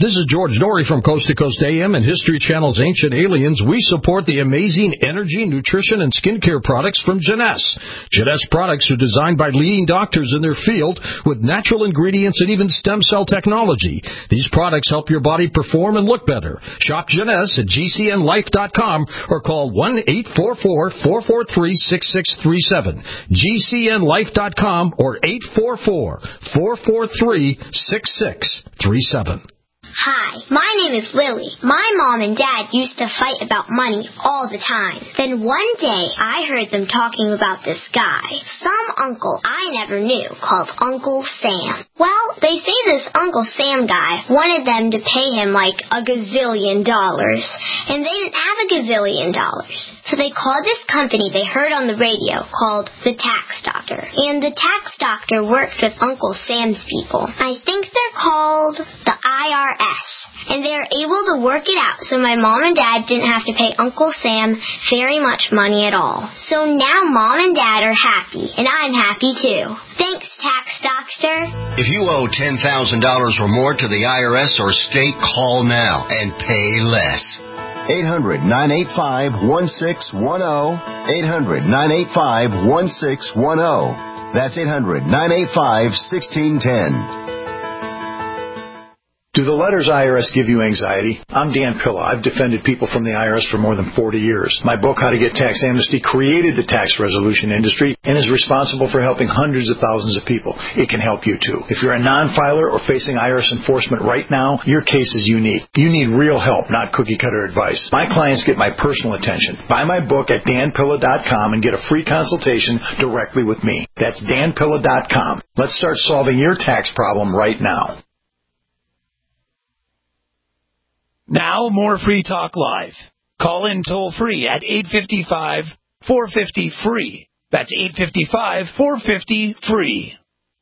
This is George Norrie from Coast to Coast A M and History Channel's Ancient Aliens. We support the amazing energy, nutrition, and skincare products from Jeunesse. Jeunesse products are designed by leading doctors in their field with natural ingredients and even stem cell technology. These products help your body perform and look better. Shop Jeunesse at G C N life dot com or call one eight four four, four four three, six six three seven. G C N life dot com or eight four four, four four three, six six three seven. Hi, my name is Lily. My mom and dad used to fight about money all the time. Then one day, I heard them talking about this guy, some uncle I never knew, called Uncle Sam. Well, they say this Uncle Sam guy wanted them to pay him like a gazillion dollars, and they didn't have a gazillion dollars. So they called this company they heard on the radio called the Tax Doctor. And the Tax Doctor worked with Uncle Sam's people. I think they're called the I R S. And they are able to work it out so my mom and dad didn't have to pay Uncle Sam very much money at all. So now mom and dad are happy, and I'm happy too. Thanks, Tax Doctor. If you owe ten thousand dollars or more to the I R S or state, call now and pay less. eight hundred, nine eight five, one six one zero. eight hundred, nine eight five, one six one zero. That's eight hundred, nine eight five, one six one zero. Do the letters I R S give you anxiety? I'm Dan Pilla. I've defended people from the I R S for more than forty years. My book, How to Get Tax Amnesty, created the tax resolution industry and is responsible for helping hundreds of thousands of people. It can help you, too. If you're a non-filer or facing I R S enforcement right now, your case is unique. You need real help, not cookie-cutter advice. My clients get my personal attention. Buy my book at dan pilla dot com and get a free consultation directly with me. That's dan pilla dot com. Let's start solving your tax problem right now. Now more Free Talk Live. Call in toll free at eight five five, four five zero, free. That's eight five five, four five zero, free.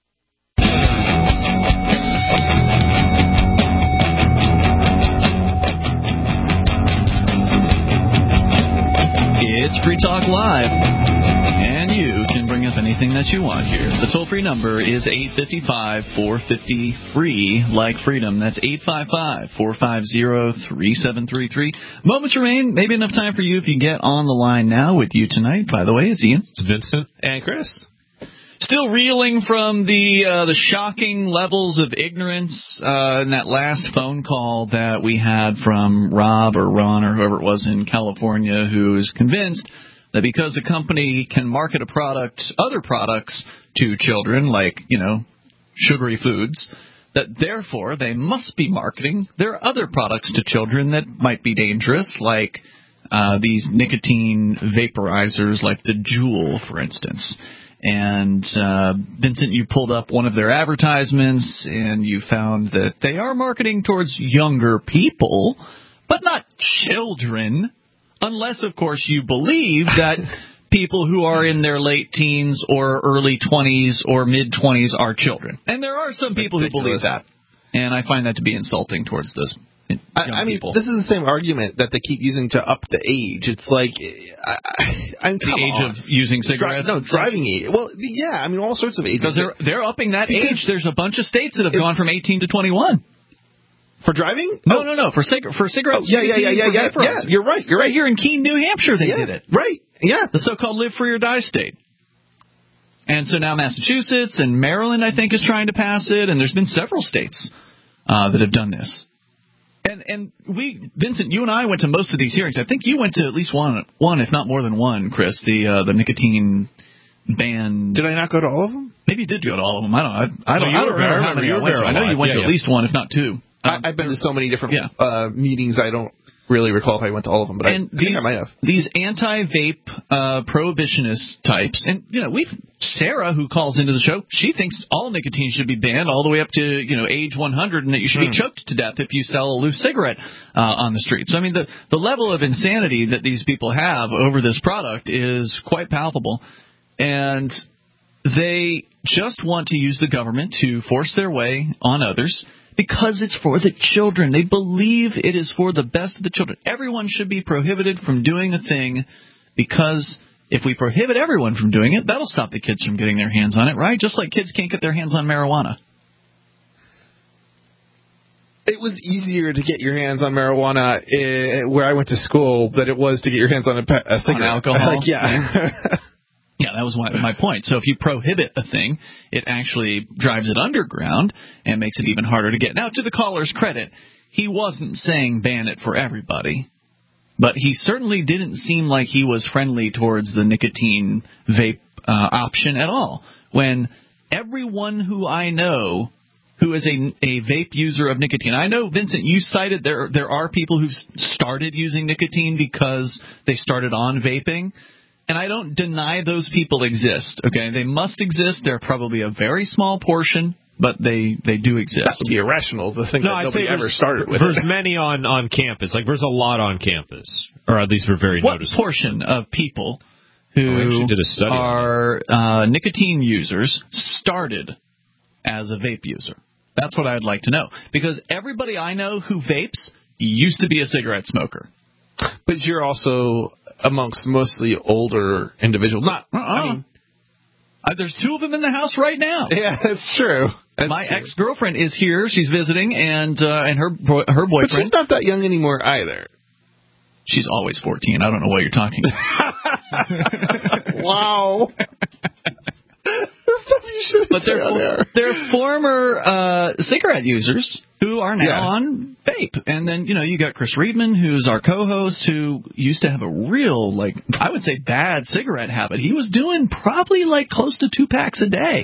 It's Free Talk Live, and you can bring up anything that you want here. The toll-free number is eight five five, four five zero, free, like freedom. That's eight five five, four five zero, three seven three three. Moments remain. Maybe enough time for you if you get on the line now. With you tonight, by the way, it's Ian. It's Vincent and Chris. Still reeling from the uh, the shocking levels of ignorance uh, in that last phone call that we had from Rob or Ron or whoever it was in California, who is convinced that because a company can market a product, other products to children, like, you know, sugary foods, that therefore they must be marketing their other products to children that might be dangerous, like uh, these nicotine vaporizers, like the Juul, for instance. And, uh, Vincent, you pulled up one of their advertisements, and you found that they are marketing towards younger people, but not children, unless, of course, you believe that people who are in their late teens or early twenties or mid-twenties are children. And there are some people who believe that, and I find that to be insulting towards those I, I mean, people. This is the same argument that they keep using to up the age. It's like, I, I, I'm the age on. of using cigarettes. Dri- no, driving age. Well, yeah, I mean, all sorts of ages. Because they're they're upping that because age. There's a bunch of states that have gone from eighteen to twenty-one. For driving? No, oh. no, no. For cig- for cigarettes. Oh, yeah, yeah, yeah, yeah, yeah. Yeah, you're right. You're right. Right here in Keene, New Hampshire, they yeah, did it. Right. Yeah. The so-called live free or die state. And so now Massachusetts and Maryland, I think, is trying to pass it, and there's been several states uh, that have done this. And and we, Vincent, you and I went to most of these hearings. I think you went to at least one, one if not more than one, Chris, the uh, the nicotine ban. Did I not go to all of them? Maybe you did go to all of them. I don't know. I, I don't, no, I don't remember how many I went to. I know you went yeah, to yeah. at least one, if not two. Um, I, I've been to so many different yeah. uh, meetings, I don't really recall if I went to all of them, but and I, I these, think I might have. These anti-vape uh, prohibitionist types, and you know, we've Sarah, who calls into the show, she thinks all nicotine should be banned all the way up to you know age one hundred, and that you should hmm. be choked to death if you sell a loose cigarette uh, on the street. So I mean, the the level of insanity that these people have over this product is quite palpable, and they just want to use the government to force their way on others. Because it's for the children. They believe it is for the best of the children. Everyone should be prohibited from doing a thing because if we prohibit everyone from doing it, that'll stop the kids from getting their hands on it, right? Just like kids can't get their hands on marijuana. it was easier to get your hands on marijuana uh, where I went to school than it was to get your hands on a, a cigarette. On alcohol? Like, yeah. Yeah, that was my, my point. So if you prohibit a thing, it actually drives it underground and makes it even harder to get. Now, to the caller's credit, he wasn't saying ban it for everybody, but he certainly didn't seem like he was friendly towards the nicotine vape uh, option at all. When everyone who I know who is a, a vape user of nicotine, I know, Vincent, you cited there there are people who've started using nicotine because they started on vaping. And I don't deny those people exist, okay? They must exist. They're probably a very small portion, but they, they do exist. That would be irrational to think no, that I'd nobody say ever started with There's it. many on, on campus. Like, there's a lot on campus, or at least we're very what noticeable. What portion of people who oh, did a study are uh, nicotine users started as a vape user? That's what I'd like to know. Because everybody I know who vapes used to be a cigarette smoker. But you're also amongst mostly older individuals. Not, uh-uh. I mean, uh, there's two of them in the house right now. Yeah, that's true. That's My true. ex-girlfriend is here. She's visiting, and uh, and her bo- her boyfriend. But she's not that young anymore either. She's always fourteen. I don't know what you're talking about. Wow. Stuff you should but they're, for, they're former uh, cigarette users who are now yeah. on vape. And then, you know, you got Chris Riedman, who's our co-host, who used to have a real, like, I would say bad cigarette habit. He was doing probably, like, close to two packs a day.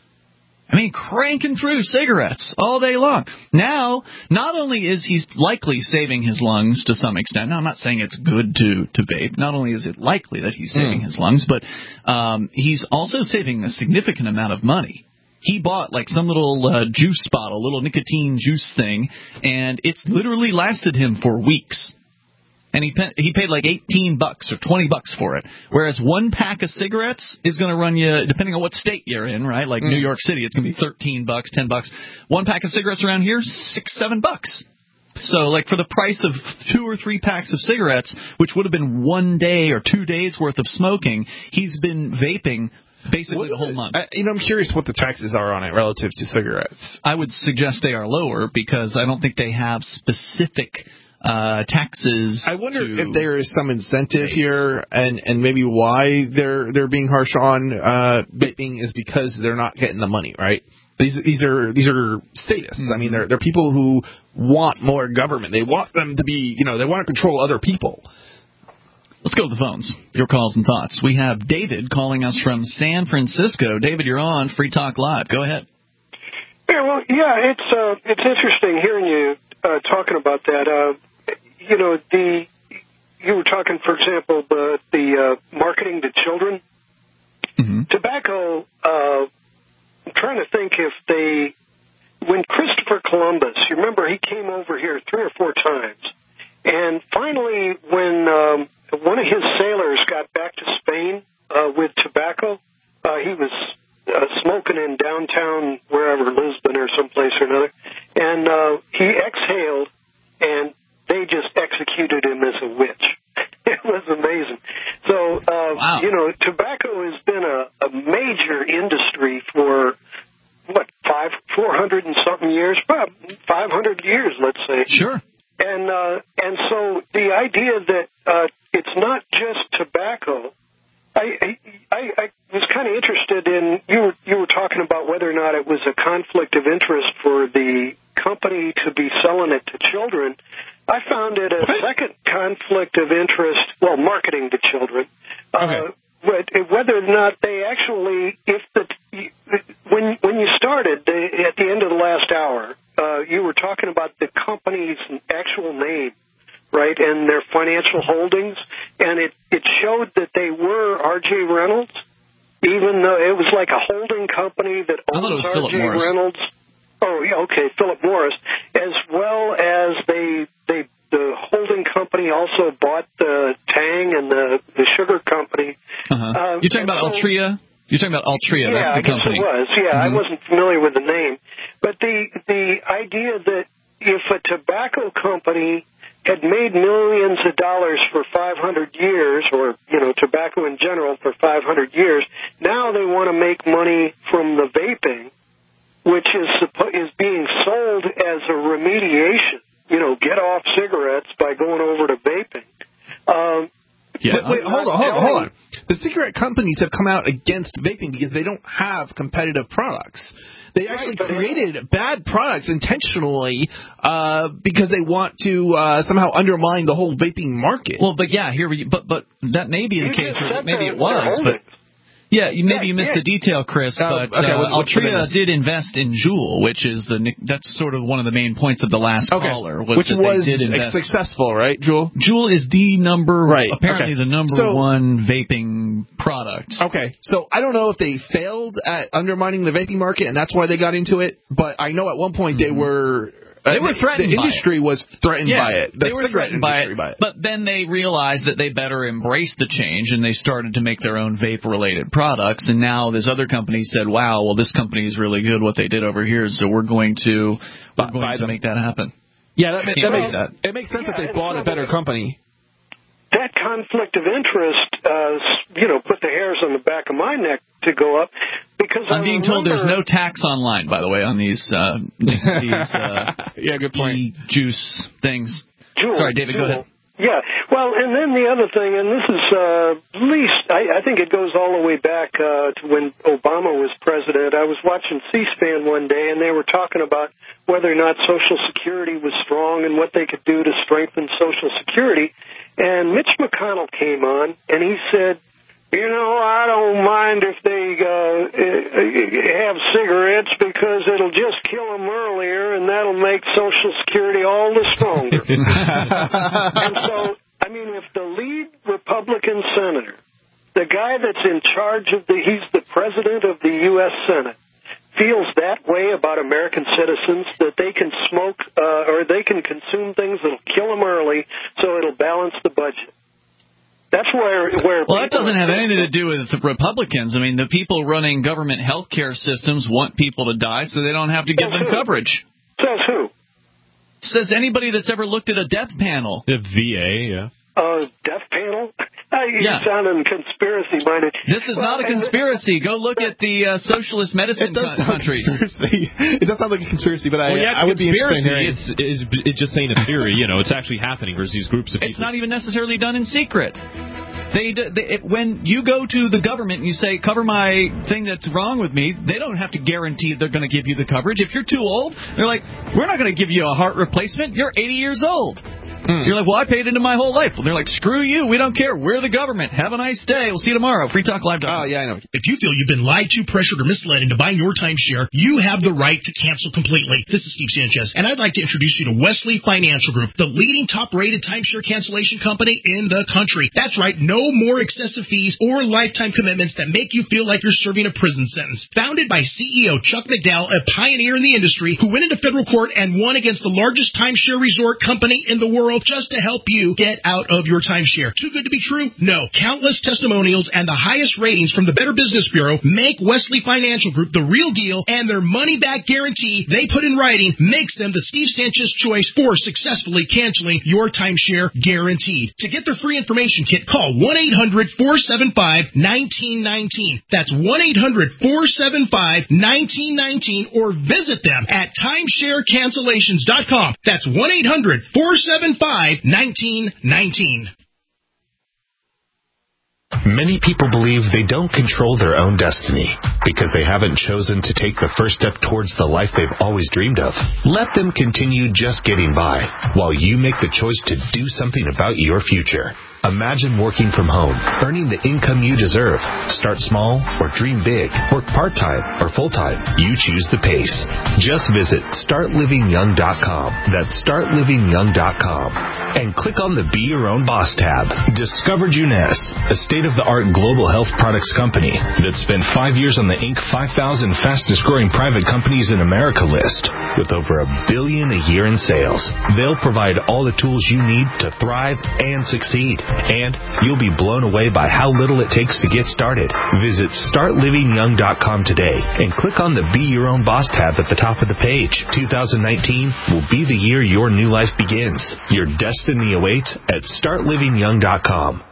I mean, cranking through cigarettes all day long. Now, not only is he likely saving his lungs to some extent. Now, I'm not saying it's good to, to vape. Not only is it likely that he's saving mm. his lungs, but um, he's also saving a significant amount of money. He bought, like, some little uh, juice bottle, little nicotine juice thing, and it's literally lasted him for weeks. And he paid, he paid like eighteen bucks or twenty bucks for it. Whereas one pack of cigarettes is going to run you, depending on what state you're in, right? Like mm. New York City, it's going to be thirteen bucks, ten bucks. One pack of cigarettes around here, six, seven bucks. So, like, for the price of two or three packs of cigarettes, which would have been one day or two days worth of smoking, he's been vaping basically what, the whole month. I, you know, I'm curious what the taxes are on it relative to cigarettes. I would suggest they are lower because I don't think they have specific Uh, taxes. I wonder if there is some incentive base. here, and, and maybe why they're they're being harsh on uh, vaping is because they're not getting the money, right? These these are these are statists. Mm-hmm. I mean, they're they're people who want more government. They want them to be, you know, they want to control other people. Let's go to the phones. Your calls and thoughts. We have David calling us from San Francisco. David, you're on Free Talk Live. Go ahead. Yeah, well, yeah, it's uh, it's interesting hearing you uh, talking about that. Uh, You know, the you were talking, for example, the the uh, marketing to children. Mm-hmm. Tobacco, uh, I'm trying to think if they, when Christopher Columbus, you remember he came over here three or four times. And finally, when um, one of his sailors got back to Spain uh, with tobacco, uh, he was uh, smoking in downtown, wherever, Lisbon or someplace or another. And uh, he exhaled, and they just executed him as a witch. It was amazing. So, uh, wow. you know, tobacco has been a, a major industry for, what, five, four hundred and something years? Five hundred years, let's say. Sure. And uh, and so the idea that uh, it's not just tobacco, I I, I was kind of interested in, you were, you were talking about whether or not it was a conflict of interest for the company to be selling it to children. I found it a what? second conflict of interest, well, marketing to children, okay. uh, whether or not they actually, if the, when when you started, they, at the end of the last hour, uh, you were talking about the company's actual name, right, and their financial holdings, and it, it showed that they were R J Reynolds, even though it was like a holding company that owns R J Reynolds. Oh, yeah, okay, Philip Morris, as well as they they the holding company also bought the Tang and the the sugar company. Uh-huh. Uh, You're talking about so, Altria? You're talking about Altria, yeah, that's the I guess company. it was. Yeah, mm-hmm. I wasn't familiar with the name, but the the idea that if a tobacco company had made millions of dollars for five hundred years, or, you know, tobacco in general for five hundred years, now they want to make money from the vaping. which is suppo- is being sold as a remediation. You know, get off cigarettes by going over to vaping. Um, Yeah. Wait, wait, hold on, hold on, hold on. The cigarette companies have come out against vaping because they don't have competitive products. They actually right, created bad products intentionally uh, because they want to uh, somehow undermine the whole vaping market. Well, but yeah, here we. But but that may be the you case, or maybe it they're was, but. Yeah, you, maybe yeah, you missed yeah. the detail, Chris, uh, but okay, uh, what, Altria did invest in Juul, which is the that's sort of one of the main points of the last okay. caller, was which that was they did invest. successful, right, Juul? Juul is the number, right. apparently okay. the number so, one vaping product. Okay, so I don't know if they failed at undermining the vaping market, and that's why they got into it. But I know at one point mm-hmm. they were. They were threatened the by industry it. was threatened yeah, by it. The they were threatened by it, by it. But then they realized that they better embrace the change, and they started to make their own vape-related products. And now this other company said, wow, well, this company is really good what they did over here, so we're going to we're going to them. make that happen. Yeah, that, that makes that. It makes sense yeah, that they bought a better company. That conflict of interest, uh, you know, put the hairs on the back of my neck to go up because I'm I being remember, told there's no tax online, by the way, on these uh, these uh, yeah, good point. E-juice things. Juul, Sorry, David, Juul. go ahead. Yeah, well, and then the other thing, and this is uh, at least, I, I think it goes all the way back uh, to when Obama was president. I was watching C-SPAN one day, and they were talking about whether or not Social Security was strong and what they could do to strengthen Social Security. And Mitch McConnell came on, and he said, you know, I don't mind if they uh, have cigarettes because it'll just kill them earlier, and that'll make Social Security all the stronger. And so, I mean, if the lead Republican senator, the guy that's in charge of the, he's the president of the U S Senate, feels that way about American citizens, that they can smoke uh, or they can consume things that'll kill them early so it'll balance the budget. That's where where. Well, that doesn't have anything to do with the Republicans. I mean, the people running government health care systems want people to die so they don't have to give them coverage. Says who? Says anybody that's ever looked at a death panel. The V A, yeah. Uh, death panel? You yeah. sound conspiracy-minded. This is well, not a conspiracy. Go look at the uh, socialist medicine it does co- countries. Conspiracy. It does sound like a conspiracy, but well, I, yeah, I would be interested in hearing. It's, it's, it's just saying a theory. You know, it's actually happening. There's these groups of people. It's not even necessarily done in secret. They, they, when you go to the government and you say, cover my thing that's wrong with me, they don't have to guarantee they're going to give you the coverage. If you're too old, they're like, we're not going to give you a heart replacement. You're eighty years old. Mm. You're like, well, I paid into my whole life. Well, they're like, screw you. We don't care. We're the government. Have a nice day. We'll see you tomorrow. Free Talk Live. Oh, yeah, I know. If you feel you've been lied to, pressured, or misled into buying your timeshare, you have the right to cancel completely. This is Steve Sanchez, and I'd like to introduce you to Wesley Financial Group, the leading top-rated timeshare cancellation company in the country. That's right. No more excessive fees or lifetime commitments that make you feel like you're serving a prison sentence. Founded by C E O Chuck McDowell, a pioneer in the industry who went into federal court and won against the largest timeshare resort company in the world just to help you get out of your timeshare. Too good to be true? No. Countless testimonials and the highest ratings from the Better Business Bureau make Wesley Financial Group the real deal, and their money-back guarantee they put in writing makes them the Steve Sanchez choice for successfully canceling your timeshare guaranteed. To get their free information kit, call one eight hundred four seven five one nine one nine. That's one eight hundred four seven five one nine one nine, or visit them at timeshare cancellations dot com. That's one eight hundred four seven five nineteen nineteen. Many people believe they don't control their own destiny because they haven't chosen to take the first step towards the life they've always dreamed of. Let them continue just getting by while you make the choice to do something about your future. Imagine working from home, earning the income you deserve. Start small or dream big. Work part-time or full-time. You choose the pace. Just visit start living young dot com. That's start living young dot com. And click on the Be Your Own Boss tab. Discover Juness, a state-of-the-art global health products company that spent five years on the Inc five thousand fastest-growing private companies in America list with over a billion a year in sales. They'll provide all the tools you need to thrive and succeed. And you'll be blown away by how little it takes to get started. Visit start living young dot com today and click on the Be Your Own Boss tab at the top of the page. two thousand nineteen will be the year your new life begins. Your destiny awaits at start living young dot com.